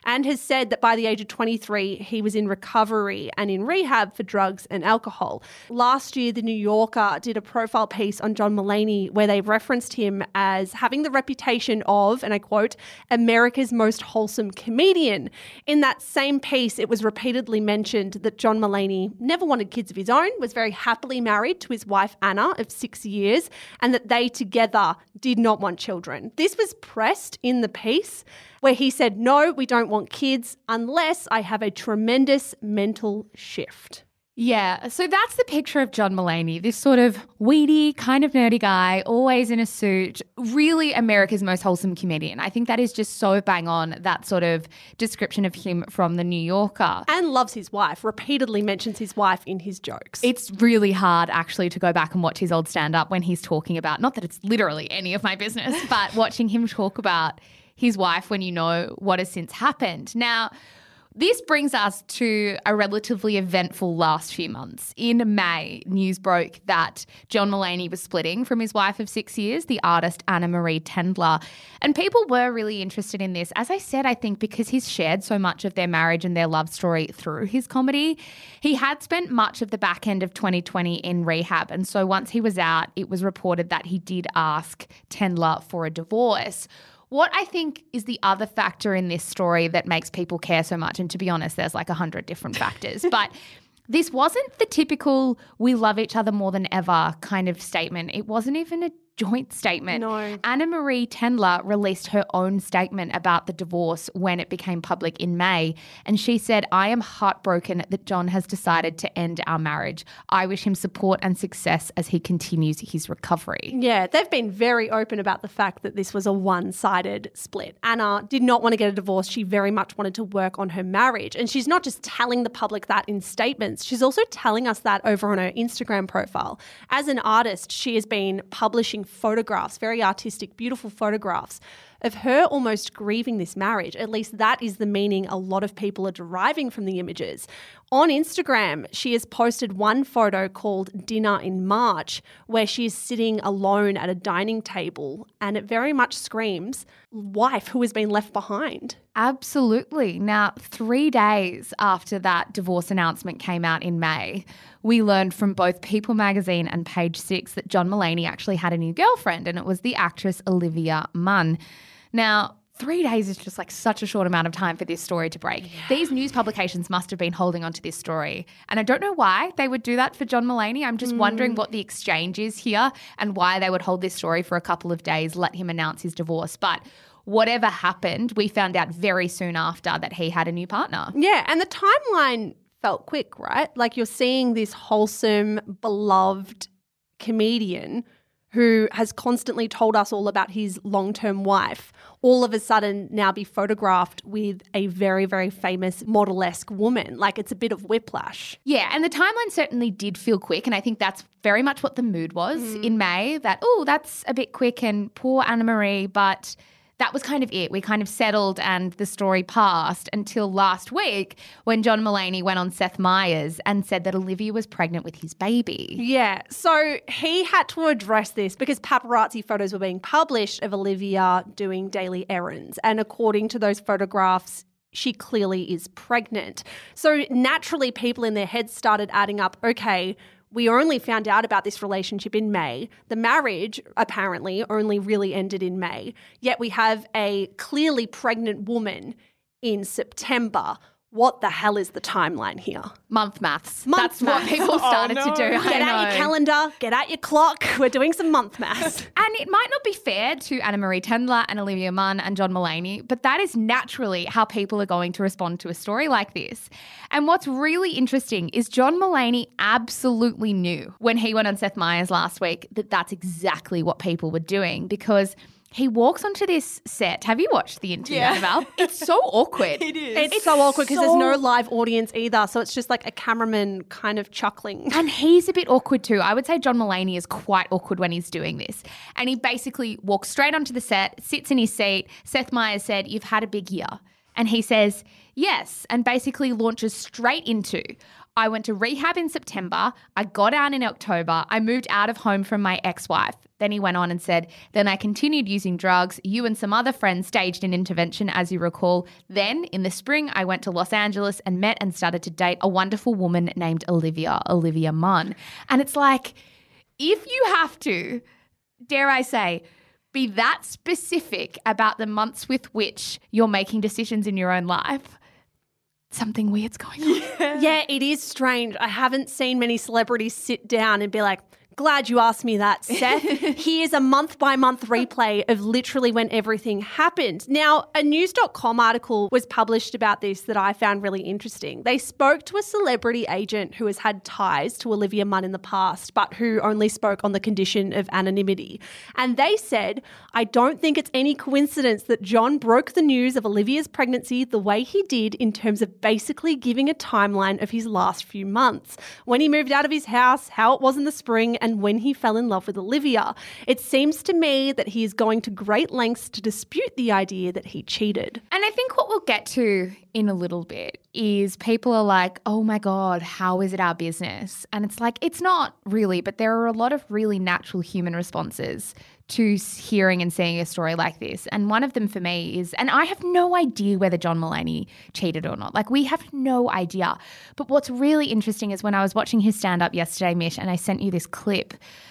and has said that by the age of 23, he was in recovery and in rehab for drugs and alcohol. Last year, The New Yorker did a profile piece on John Mulaney where they referenced him as having the reputation of, and I quote, America's most wholesome comedian. In that same piece, it was repeatedly mentioned that John Mulaney never wanted kids of his own, was very happily married to his wife Anna of 6 years, and that they together did not want children. This was pressed in the piece where he said, no, we don't want kids unless I have a tremendous mental shift.
Yeah, so that's the picture of John Mulaney, this sort of weedy, kind of nerdy guy, always in a suit, really America's most wholesome comedian. I think that is just so bang on, that sort of description of him from The New Yorker.
And loves his wife, repeatedly mentions his wife in his jokes.
It's really hard actually to go back and watch his old stand-up when he's talking about, not that it's literally any of my business, but watching him talk about his wife when you know what has since happened. Now, this brings us to a relatively eventful last few months. In May, news broke that John Mulaney was splitting from his wife of 6 years, the artist Anna Marie Tendler. And people were really interested in this, as I said, I think because he's shared so much of their marriage and their love story through his comedy. He had spent much of the back end of 2020 in rehab. And so once he was out, it was reported that he did ask Tendler for a divorce. What I think is the other factor in this story that makes people care so much, and to be honest, there's like 100 different factors, but this wasn't the typical we love each other more than ever kind of statement. It wasn't even a joint statement.
No.
Anna Marie Tendler released her own statement about the divorce when it became public in May, and she said, I am heartbroken that John has decided to end our marriage. I wish him support and success as he continues his recovery.
Yeah, they've been very open about the fact that this was a one-sided split. Anna did not want to get a divorce. She very much wanted to work on her marriage. And she's not just telling the public that in statements. She's also telling us that over on her Instagram profile. As an artist, she has been publishing photographs, very artistic, beautiful photographs of her almost grieving this marriage. At least that is the meaning a lot of people are deriving from the images. On Instagram, she has posted one photo called Dinner in March, where she is sitting alone at a dining table, and it very much screams wife who has been left behind.
Absolutely. Now, 3 days after that divorce announcement came out in May, we learned from both People magazine and Page Six that John Mulaney actually had a new girlfriend, and it was the actress Olivia Munn. Now, 3 days is just like such a short amount of time for this story to break. Yeah. These news publications must have been holding on to this story. And I don't know why they would do that for John Mulaney. I'm just wondering what the exchange is here and why they would hold this story for a couple of days, let him announce his divorce. But whatever happened, we found out very soon after that he had a new partner.
Yeah, and the timeline felt quick, right? Like you're seeing this wholesome, beloved comedian who has constantly told us all about his long-term wife, all of a sudden now be photographed with a very, very famous model-esque woman. Like it's a bit of whiplash.
Yeah, and the timeline certainly did feel quick, and I think that's very much what the mood was in May, that, oh, that's a bit quick and poor Anna Marie, but that was kind of it. We kind of settled and the story passed until last week when John Mulaney went on Seth Meyers and said that Olivia was pregnant with his baby.
Yeah, so he had to address this because paparazzi photos were being published of Olivia doing daily errands. And according to those photographs, she clearly is pregnant. So naturally, people in their heads started adding up, okay, we only found out about this relationship in May. The marriage, apparently, only really ended in May. Yet we have a clearly pregnant woman in September. What the hell is the timeline here?
Month maths. That's what people started to do.
Get out your calendar, get out your clock. We're doing some month maths.
And it might not be fair to Anna Marie Tendler and Olivia Munn and John Mulaney, but that is naturally how people are going to respond to a story like this. And what's really interesting is John Mulaney absolutely knew when he went on Seth Meyers last week that that's exactly what people were doing, because he walks onto this set. Have you watched the interview, Annabelle? It's so awkward.
It is.
It's so awkward because there's no live audience either. So it's just like a cameraman kind of chuckling.
And he's a bit awkward too. I would say John Mulaney is quite awkward when he's doing this. And he basically walks straight onto the set, sits in his seat. Seth Meyers said, "You've had a big year." And he says, "Yes," and basically launches straight into, I went to rehab in September. I got out in October. I moved out of home from my ex-wife. Then he went on and said, then I continued using drugs. You and some other friends staged an intervention, as you recall. Then in the spring, I went to Los Angeles and met and started to date a wonderful woman named Olivia Munn. And it's like, if you have to, dare I say, be that specific about the months with which you're making decisions in your own life, something weird's going on.
Yeah, it is strange. I haven't seen many celebrities sit down and be like, glad you asked me that, Seth. Here's a month-by-month replay of literally when everything happened. Now, a news.com article was published about this that I found really interesting. They spoke to a celebrity agent who has had ties to Olivia Munn in the past, but who only spoke on the condition of anonymity. And they said, I don't think it's any coincidence that John broke the news of Olivia's pregnancy the way he did in terms of basically giving a timeline of his last few months. When he moved out of his house, how it was in the spring, and when he fell in love with Olivia. It seems to me that he is going to great lengths to dispute the idea that he cheated.
And I think what we'll get to in a little bit is people are like, oh my God, how is it our business? And it's like, it's not really, but there are a lot of really natural human responses to hearing and seeing a story like this. And one of them for me is, and I have no idea whether John Mulaney cheated or not. Like, we have no idea. But what's really interesting is when I was watching his stand-up yesterday, Mish, and I sent you this clip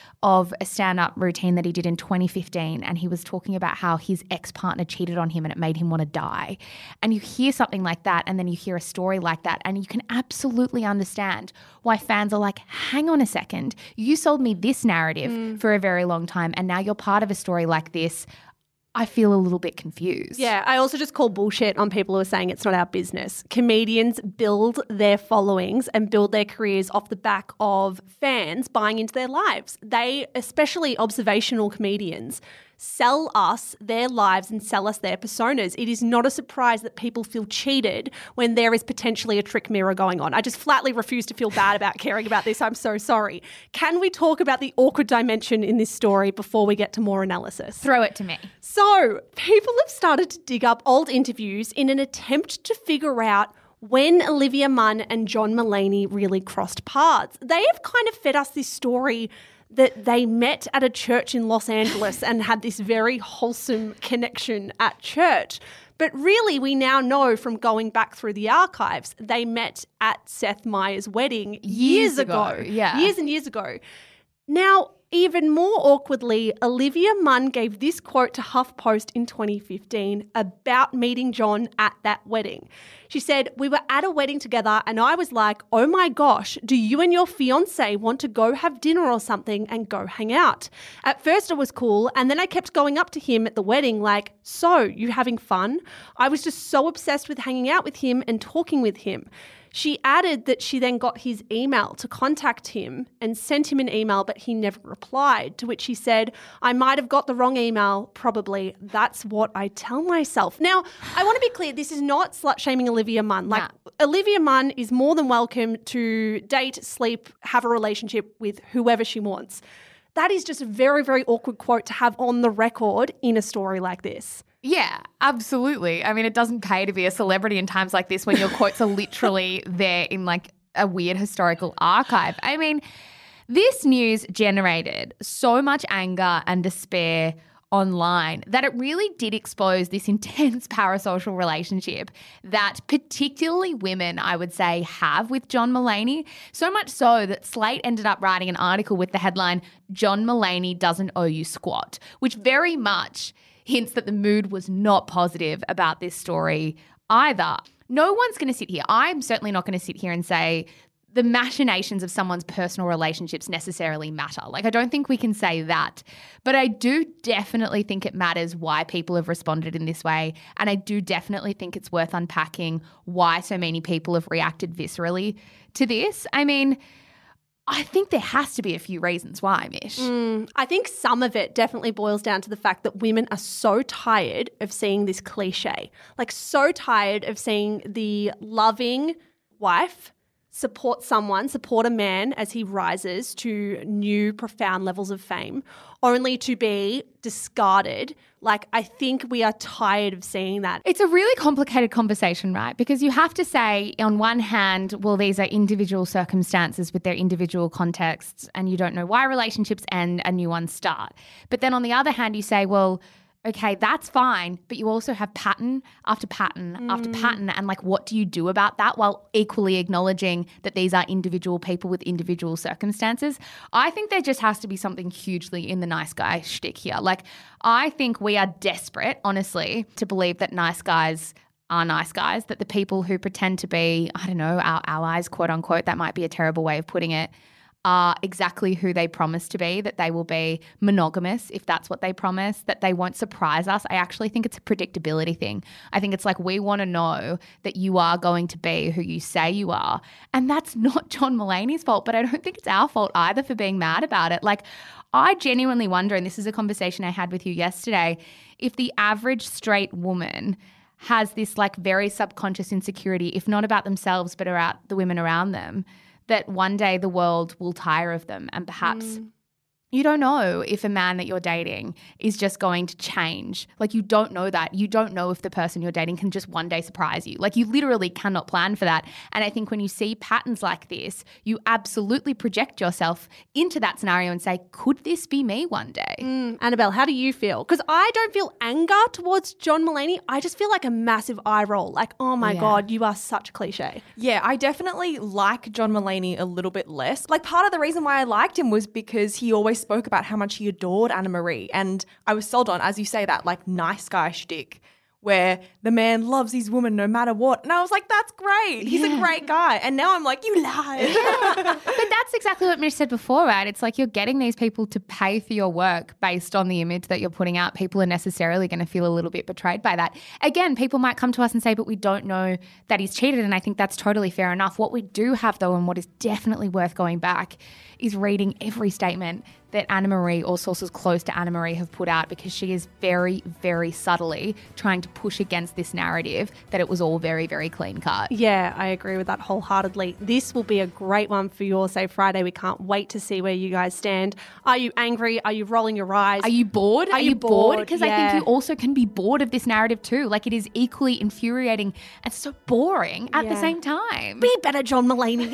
of a stand-up routine that he did in 2015, and he was talking about how his ex-partner cheated on him and it made him want to die. And you hear something like that, and then you hear a story like that, and you can absolutely understand why fans are like, hang on a second, you sold me this narrative for a very long time, and now you're part of a story like this. I feel a little bit confused.
Yeah, I also just call bullshit on people who are saying it's not our business. Comedians build their followings and build their careers off the back of fans buying into their lives. They, especially observational comedians, sell us their lives and sell us their personas. It is not a surprise that people feel cheated when there is potentially a trick mirror going on. I just flatly refuse to feel bad about caring about this. I'm so sorry. Can we talk about the awkward dimension in this story before we get to more analysis?
Throw it to me.
So, people have started to dig up old interviews in an attempt to figure out when Olivia Munn and John Mulaney really crossed paths. They have kind of fed us this story that they met at a church in Los Angeles and had this very wholesome connection at church. But really, we now know from going back through the archives, they met at Seth Meyers' wedding years ago.
Yeah.
Years and years ago. Now, even more awkwardly, Olivia Munn gave this quote to HuffPost in 2015 about meeting John at that wedding. She said, we were at a wedding together and I was like, oh my gosh, do you and your fiance want to go have dinner or something and go hang out? At first it was cool, and then I kept going up to him at the wedding like, so, you having fun? I was just so obsessed with hanging out with him and talking with him. She added that she then got his email to contact him and sent him an email, but he never replied, to which he said, I might have got the wrong email, probably. That's what I tell myself. Now, I want to be clear, this is not slut-shaming Olivia Munn. Like, Olivia Munn is more than welcome to date, sleep, have a relationship with whoever she wants. That is just a very, very awkward quote to have on the record in a story like this.
Yeah, absolutely. I mean, it doesn't pay to be a celebrity in times like this when your quotes are literally there in like a weird historical archive. I mean, this news generated so much anger and despair online that it really did expose this intense parasocial relationship that particularly women, I would say, have with John Mulaney. So much so that Slate ended up writing an article with the headline, John Mulaney doesn't owe you squat, which very much hints that the mood was not positive about this story either. No one's going to sit here. I'm certainly not going to sit here and say the machinations of someone's personal relationships necessarily matter. Like, I don't think we can say that. But I do definitely think it matters why people have responded in this way. And I do definitely think it's worth unpacking why so many people have reacted viscerally to this. I mean, I think there has to be a few reasons why, Mish.
I think some of it definitely boils down to the fact that women are so tired of seeing this cliche, like so tired of seeing the loving wife support a man as he rises to new profound levels of fame, only to be discarded. Like, I think we are tired of seeing that.
It's a really complicated conversation, right? Because you have to say, on one hand, well, these are individual circumstances with their individual contexts, and you don't know why relationships end and new ones start. But then on the other hand, you say, well, okay, that's fine, but you also have pattern after pattern after pattern, and like, what do you do about that while equally acknowledging that these are individual people with individual circumstances? I think there just has to be something hugely in the nice guy shtick here. Like, I think we are desperate, honestly, to believe that nice guys are nice guys, that the people who pretend to be, I don't know, our allies, quote unquote, that might be a terrible way of putting it, are exactly who they promise to be, that they will be monogamous if that's what they promise, that they won't surprise us. I actually think it's a predictability thing. I think it's like, we want to know that you are going to be who you say you are. And that's not John Mulaney's fault, but I don't think it's our fault either for being mad about it. Like, I genuinely wonder, and this is a conversation I had with you yesterday, if the average straight woman has this like very subconscious insecurity, if not about themselves, but about the women around them, that one day the world will tire of them, and perhaps you don't know if a man that you're dating is just going to change. Like, you don't know that. You don't know if the person you're dating can just one day surprise you. Like, you literally cannot plan for that. And I think when you see patterns like this, you absolutely project yourself into that scenario and say, could this be me one day?
Annabelle, how do you feel? Because I don't feel anger towards John Mulaney. I just feel like a massive eye roll. Like, oh my God, you are such a cliche.
Yeah, I definitely like John Mulaney a little bit less. Like, part of the reason why I liked him was because he always spoke about how much he adored Anna Marie. And I was sold on, as you say, that like nice guy shtick where the man loves his woman no matter what. And I was like, that's great. He's a great guy. And now I'm like, you lied.
But that's exactly what Mitch said before, right? It's like, you're getting these people to pay for your work based on the image that you're putting out. People are necessarily going to feel a little bit betrayed by that. Again, people might come to us and say, but we don't know that he's cheated. And I think that's totally fair enough. What we do have, though, and what is definitely worth going back, is reading every statement that Anna Marie or sources close to Anna Marie have put out, because she is very, very subtly trying to push against this narrative that it was all very, very clean cut.
Yeah, I agree with that wholeheartedly. This will be a great one for your Say Friday. We can't wait to see where you guys stand. Are you angry? Are you rolling your eyes?
Are you bored? Are you bored? Because
Yeah.
I think you also can be bored of this narrative too. Like, it is equally infuriating and so boring at the
Yeah.
same time.
Be better, John Mulaney.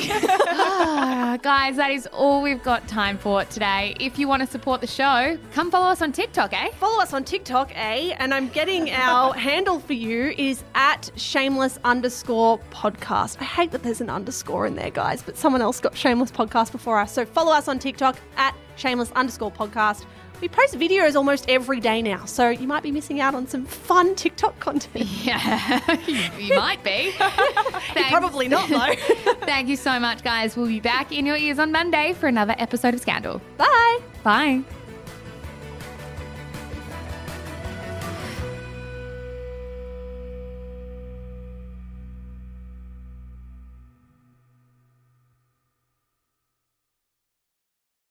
Guys, that is all we've got time for today. If you want to support the show, come follow us on TikTok, eh?
Follow us on TikTok, and I'm getting our handle for you is at shameless_podcast. I hate that there's an underscore in there, guys, but someone else got shameless podcast before us. So follow us on TikTok at shameless_podcast. We post videos almost every day now, so you might be missing out on some fun TikTok content.
Yeah, you might be.
Probably not, though.
Thank you so much, guys. We'll be back in your ears on Monday for another episode of Scandal.
Bye.
Bye.